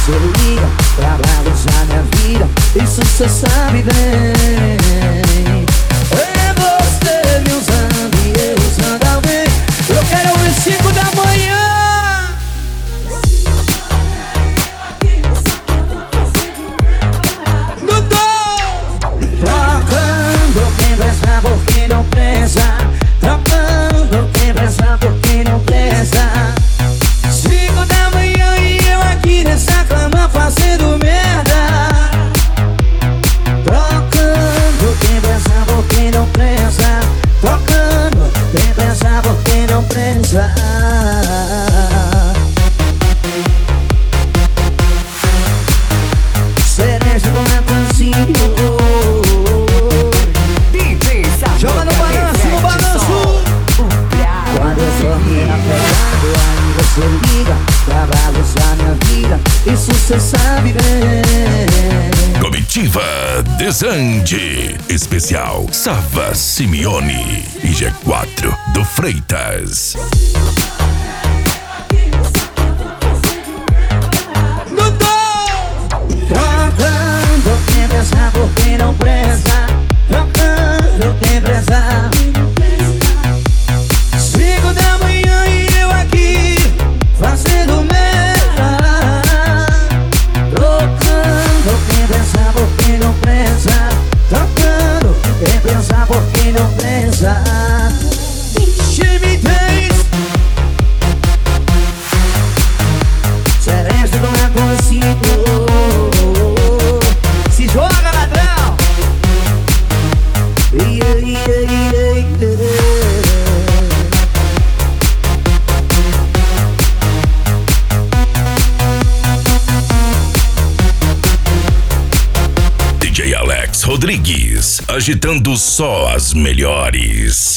você liga pra valorizar minha vida. Isso cê sabe bem. É você me usando e eu usando alguém. Eu quero ouvir 5 da manhã. No dom. Trocando quem presta por quem não presta. Trocando quem presta por quem não presta. 5 da manhã e eu aqui nessa cama fazendo merda. Trocando quem presta por quem não presta. Trocando quem presta por quem não presta. Cereja com Natanzinho. Joga no balanço, no balanço. Quando eu tô me apegando, aí você liga pra bagunçar minha vida. Isso cê sabe bem. Comitiva Desande. Especial Sava Simeone e G4 do Freitas. No dom. Trocando quem presta por quem não presta. Trocando quem presta. 5 da manhã e eu aqui fazendo merda. Trocando quem presta por quem não presta. Trocando quem presta por quem não presta. Time 10. Cereja não é consigo. Se joga, ladrão. DJ Alex Rodrigues, agitando só as melhores.